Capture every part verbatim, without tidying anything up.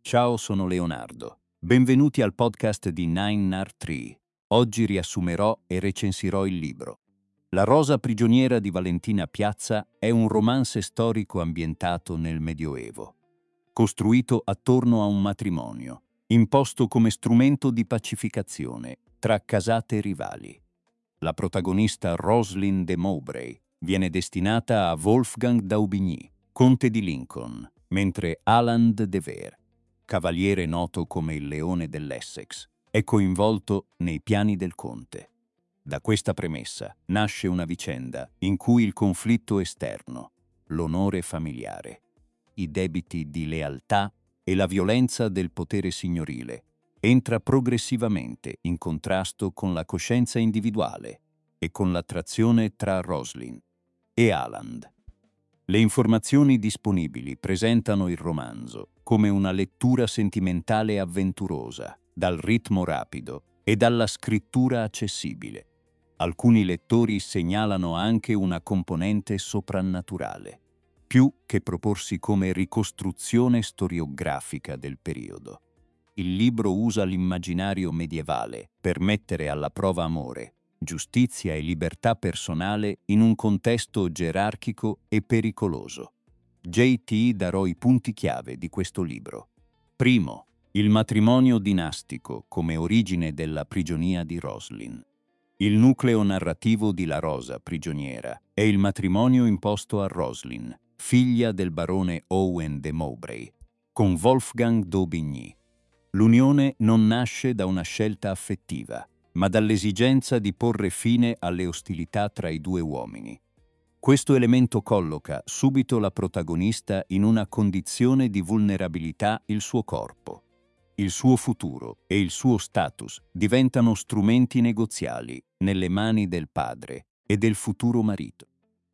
Ciao, sono Leonardo. Benvenuti al podcast di Nine Nard Tree. Oggi riassumerò e recensirò il libro. La rosa prigioniera di Valentina Piazza è un romanze storico ambientato nel Medioevo, costruito attorno a un matrimonio, imposto come strumento di pacificazione tra casate rivali. La protagonista Rosalind de Mowbray viene destinata a Wolfgang d'Aubigny, conte di Lincoln, mentre Alan de Vere, cavaliere noto come il Leone dell'Essex, è coinvolto nei piani del conte. Da questa premessa nasce una vicenda in cui il conflitto esterno, l'onore familiare, i debiti di lealtà e la violenza del potere signorile entra progressivamente in contrasto con la coscienza individuale e con l'attrazione tra Rosalind e Alan. Le informazioni disponibili presentano il romanzo come una lettura sentimentale e avventurosa, dal ritmo rapido e dalla scrittura accessibile. Alcuni lettori segnalano anche una componente soprannaturale, più che proporsi come ricostruzione storiografica del periodo. Il libro usa l'immaginario medievale per mettere alla prova amore, giustizia e libertà personale in un contesto gerarchico e pericoloso. J T darò i punti chiave di questo libro. Primo, il matrimonio dinastico come origine della prigionia di Rosalind. Il nucleo narrativo di La rosa prigioniera è il matrimonio imposto a Rosalind, figlia del barone Owen de Mowbray, con Wolfgang d'Aubigny. L'unione non nasce da una scelta affettiva, ma dall'esigenza di porre fine alle ostilità tra i due uomini. Questo elemento colloca subito la protagonista in una condizione di vulnerabilità: il suo corpo, il suo futuro e il suo status diventano strumenti negoziali nelle mani del padre e del futuro marito.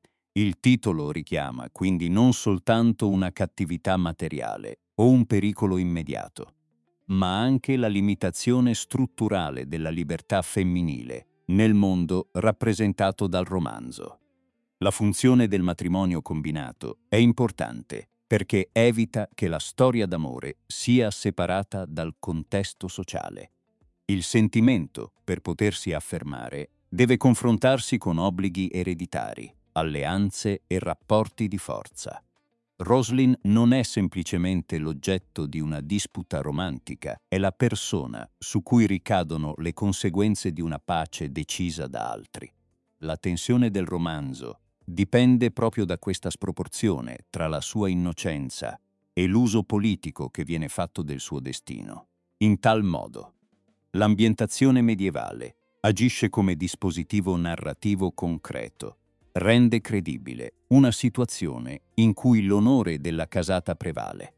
Il titolo richiama quindi non soltanto una cattività materiale o un pericolo immediato, ma anche la limitazione strutturale della libertà femminile nel mondo rappresentato dal romanzo. La funzione del matrimonio combinato è importante perché evita che la storia d'amore sia separata dal contesto sociale. Il sentimento, per potersi affermare, deve confrontarsi con obblighi ereditari, alleanze e rapporti di forza. Rosalind non è semplicemente l'oggetto di una disputa romantica, è la persona su cui ricadono le conseguenze di una pace decisa da altri. La tensione del romanzo dipende proprio da questa sproporzione tra la sua innocenza e l'uso politico che viene fatto del suo destino. In tal modo, l'ambientazione medievale agisce come dispositivo narrativo concreto, rende credibile una situazione in cui l'onore della casata prevale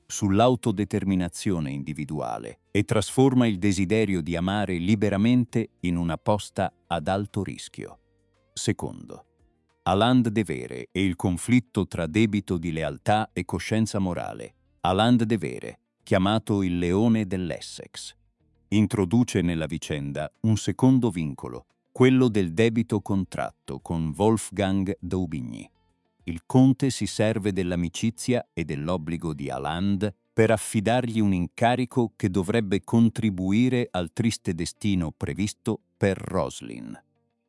sull'autodeterminazione individuale e trasforma il desiderio di amare liberamente in una posta ad alto rischio. Secondo, Alan de Vere e il conflitto tra debito di lealtà e coscienza morale. Alan de Vere, chiamato il Leone dell'Essex, introduce nella vicenda un secondo vincolo, quello del debito contratto con Wolfgang d'Aubigny. Il conte si serve dell'amicizia e dell'obbligo di Alan per affidargli un incarico che dovrebbe contribuire al triste destino previsto per Rosalind.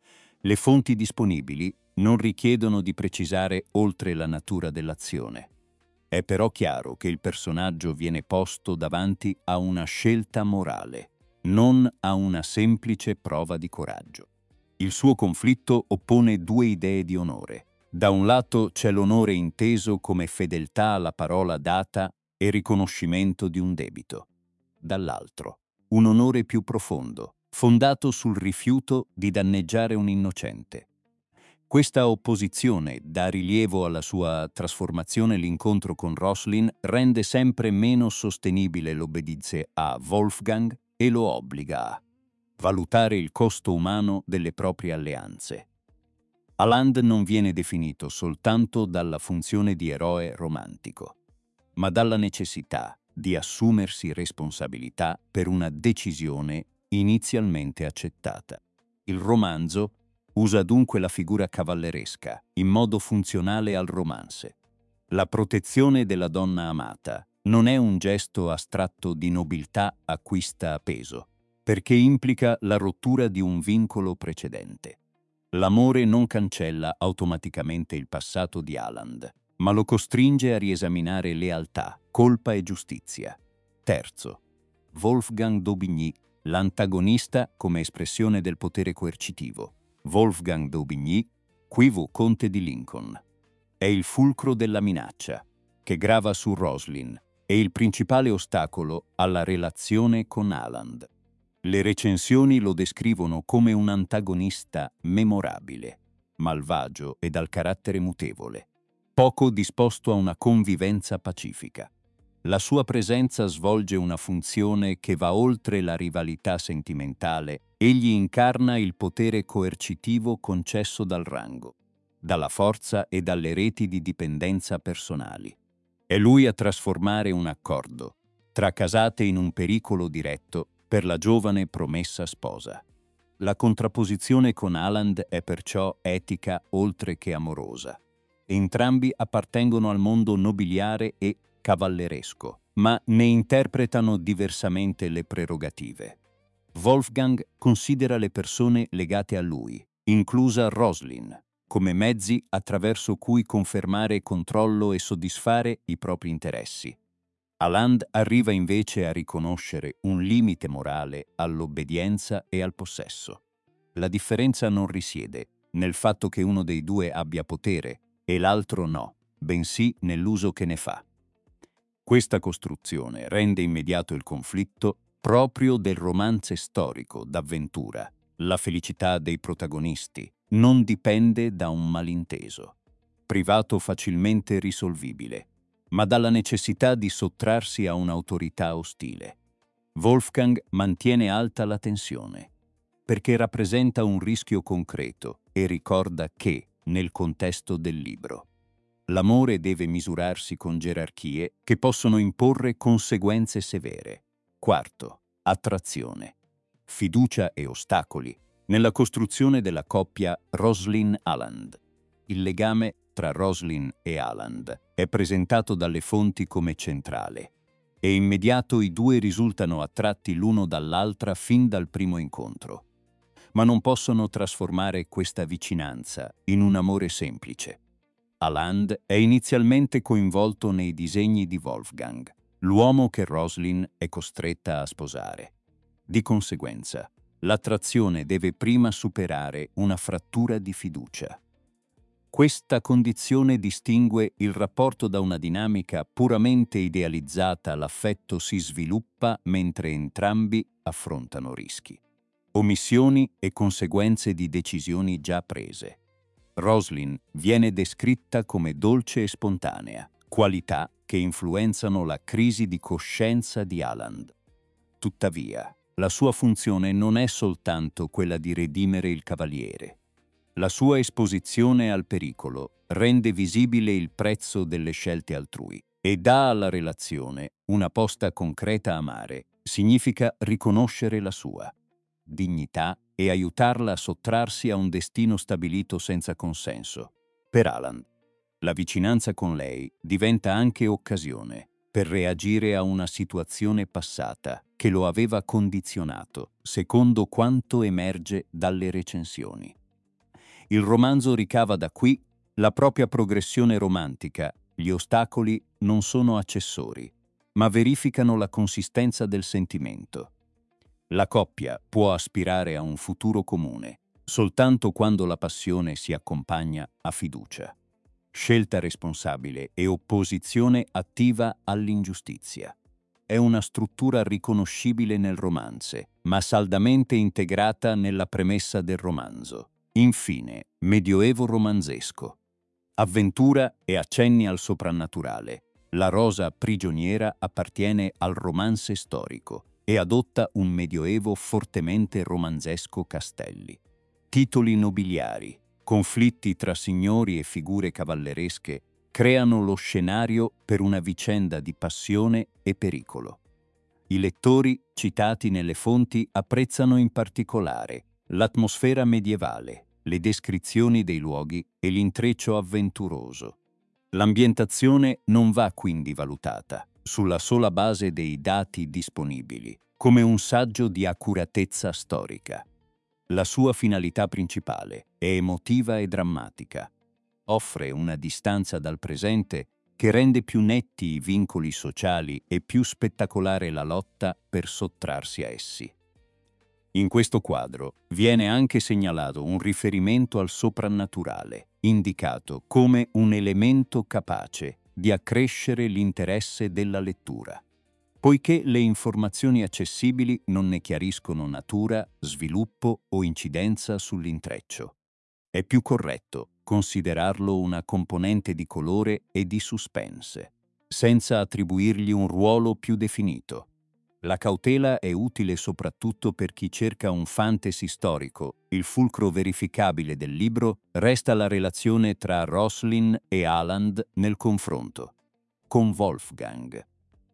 Le fonti disponibili non richiedono di precisare oltre la natura dell'azione. È però chiaro che il personaggio viene posto davanti a una scelta morale, non a una semplice prova di coraggio. Il suo conflitto oppone due idee di onore. Da un lato c'è l'onore inteso come fedeltà alla parola data e riconoscimento di un debito. Dall'altro, un onore più profondo, fondato sul rifiuto di danneggiare un innocente. Questa opposizione dà rilievo alla sua trasformazione. L'incontro con Rosalind rende sempre meno sostenibile l'obbedienza a Wolfgang e lo obbliga a valutare il costo umano delle proprie alleanze. Alan non viene definito soltanto dalla funzione di eroe romantico, ma dalla necessità di assumersi responsabilità per una decisione inizialmente accettata. Il romanzo usa dunque la figura cavalleresca in modo funzionale al romanze. La protezione della donna amata non è un gesto astratto di nobiltà acquista a peso, perché implica la rottura di un vincolo precedente. L'amore non cancella automaticamente il passato di Aland, ma lo costringe a riesaminare lealtà, colpa e giustizia. Terzo, Wolfgang d'Aubigny, l'antagonista come espressione del potere coercitivo. Wolfgang d'Aubigny, qui fu conte di Lincoln. È il fulcro della minaccia, che grava su Roslin, e il principale ostacolo alla relazione con Aland. Le recensioni lo descrivono come un antagonista memorabile, malvagio e dal carattere mutevole, poco disposto a una convivenza pacifica. La sua presenza svolge una funzione che va oltre la rivalità sentimentale. Egli incarna il potere coercitivo concesso dal rango, dalla forza e dalle reti di dipendenza personali. È lui a trasformare un accordo tra casate in un pericolo diretto per la giovane promessa sposa. La contrapposizione con Aland è perciò etica oltre che amorosa. Entrambi appartengono al mondo nobiliare e cavalleresco, ma ne interpretano diversamente le prerogative. Wolfgang considera le persone legate a lui, inclusa Roslin, come mezzi attraverso cui confermare controllo e soddisfare i propri interessi. Aland arriva invece a riconoscere un limite morale all'obbedienza e al possesso. La differenza non risiede nel fatto che uno dei due abbia potere e l'altro no, bensì nell'uso che ne fa. Questa costruzione rende immediato il conflitto proprio del romanzo storico d'avventura. La felicità dei protagonisti non dipende da un malinteso, privato facilmente risolvibile, ma dalla necessità di sottrarsi a un'autorità ostile. Wolfgang mantiene alta la tensione, perché rappresenta un rischio concreto e ricorda che, nel contesto del libro, l'amore deve misurarsi con gerarchie che possono imporre conseguenze severe. Quarto, attrazione, fiducia e ostacoli nella costruzione della coppia Roslin-Aland. Il legame tra Roslin e Aland è presentato dalle fonti come centrale e immediato i due risultano attratti l'uno dall'altra fin dal primo incontro. Ma non possono trasformare questa vicinanza in un amore semplice. Aland è inizialmente coinvolto nei disegni di Wolfgang, l'uomo che Roslin è costretta a sposare. Di conseguenza, l'attrazione deve prima superare una frattura di fiducia. Questa condizione distingue il rapporto da una dinamica puramente idealizzata. L'affetto si sviluppa mentre entrambi affrontano rischi, omissioni e conseguenze di decisioni già prese. Roslin viene descritta come dolce e spontanea, qualità che influenzano la crisi di coscienza di Aland. Tuttavia, la sua funzione non è soltanto quella di redimere il cavaliere. La sua esposizione al pericolo rende visibile il prezzo delle scelte altrui e dà alla relazione una posta concreta a amare. Significa riconoscere la sua dignità e aiutarla a sottrarsi a un destino stabilito senza consenso. Per Aland, la vicinanza con lei diventa anche occasione per reagire a una situazione passata che lo aveva condizionato, secondo quanto emerge dalle recensioni. Il romanzo ricava da qui la propria progressione romantica. Gli ostacoli non sono accessori, ma verificano la consistenza del sentimento. La coppia può aspirare a un futuro comune soltanto quando la passione si accompagna a fiducia, scelta responsabile e opposizione attiva all'ingiustizia. È una struttura riconoscibile nel romanzo, ma saldamente integrata nella premessa del romanzo. Infine, medioevo romanzesco. Avventura e accenni al soprannaturale. La rosa prigioniera appartiene al romanzo storico e adotta un medioevo fortemente romanzesco. Castelli, titoli nobiliari, conflitti tra signori e figure cavalleresche creano lo scenario per una vicenda di passione e pericolo. I lettori, citati nelle fonti, apprezzano in particolare l'atmosfera medievale, le descrizioni dei luoghi e l'intreccio avventuroso. L'ambientazione non va quindi valutata, sulla sola base dei dati disponibili, come un saggio di accuratezza storica. La sua finalità principale è emotiva e drammatica. Offre una distanza dal presente che rende più netti i vincoli sociali e più spettacolare la lotta per sottrarsi a essi. In questo quadro viene anche segnalato un riferimento al soprannaturale, indicato come un elemento capace di accrescere l'interesse della lettura. Poiché le informazioni accessibili non ne chiariscono natura, sviluppo o incidenza sull'intreccio. È più corretto considerarlo una componente di colore e di suspense, senza attribuirgli un ruolo più definito. La cautela è utile soprattutto per chi cerca un fantasy storico. Il fulcro verificabile del libro resta la relazione tra Roslin e Aland nel confronto con Wolfgang.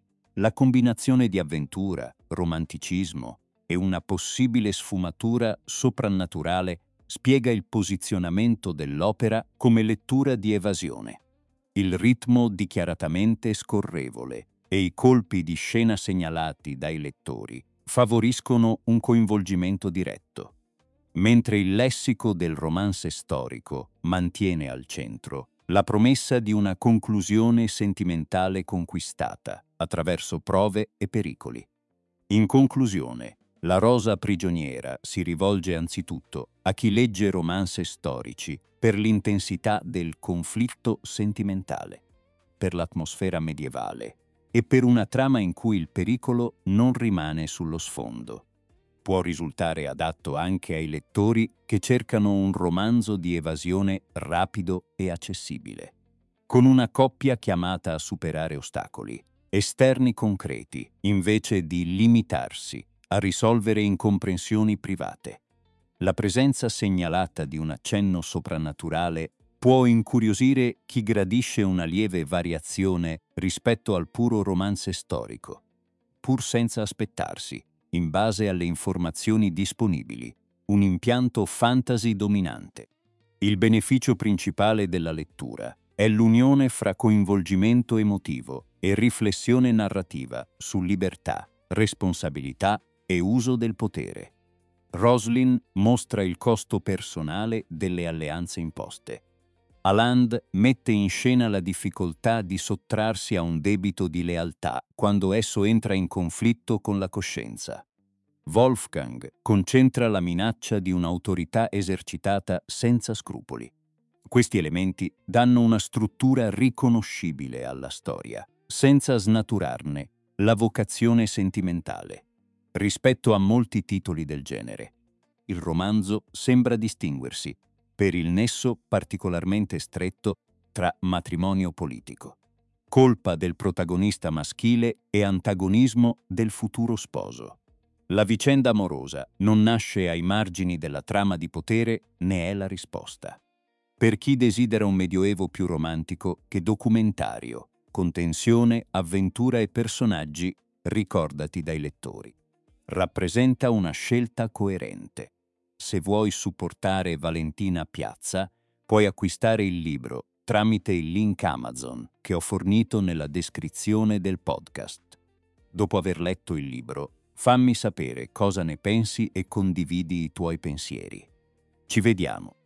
La combinazione di avventura, romanticismo e una possibile sfumatura soprannaturale spiega il posizionamento dell'opera come lettura di evasione. Il ritmo dichiaratamente scorrevole e i colpi di scena segnalati dai lettori favoriscono un coinvolgimento diretto, mentre il lessico del romanzo storico mantiene al centro la promessa di una conclusione sentimentale conquistata attraverso prove e pericoli. In conclusione, La rosa prigioniera si rivolge anzitutto a chi legge romanzi storici per l'intensità del conflitto sentimentale, per l'atmosfera medievale e per una trama in cui il pericolo non rimane sullo sfondo. Può risultare adatto anche ai lettori che cercano un romanzo di evasione rapido e accessibile, con una coppia chiamata a superare ostacoli esterni concreti, invece di limitarsi a risolvere incomprensioni private. La presenza segnalata di un accenno soprannaturale può incuriosire chi gradisce una lieve variazione rispetto al puro romanzo storico, pur senza aspettarsi, in base alle informazioni disponibili, un impianto fantasy dominante. Il beneficio principale della lettura è l'unione fra coinvolgimento emotivo e riflessione narrativa su libertà, responsabilità e uso del potere. Roslin mostra il costo personale delle alleanze imposte. Aland mette in scena la difficoltà di sottrarsi a un debito di lealtà quando esso entra in conflitto con la coscienza. Wolfgang concentra la minaccia di un'autorità esercitata senza scrupoli. Questi elementi danno una struttura riconoscibile alla storia, senza snaturarne la vocazione sentimentale. Rispetto a molti titoli del genere, il romanzo sembra distinguersi per il nesso particolarmente stretto tra matrimonio politico, colpa del protagonista maschile e antagonismo del futuro sposo. La vicenda amorosa non nasce ai margini della trama di potere, ne è la risposta. Per chi desidera un medioevo più romantico che documentario, con tensione, avventura e personaggi, ricordati dai lettori. Rappresenta una scelta coerente. Se vuoi supportare Valentina Piazza, puoi acquistare il libro tramite il link Amazon che ho fornito nella descrizione del podcast. Dopo aver letto il libro, fammi sapere cosa ne pensi e condividi i tuoi pensieri. Ci vediamo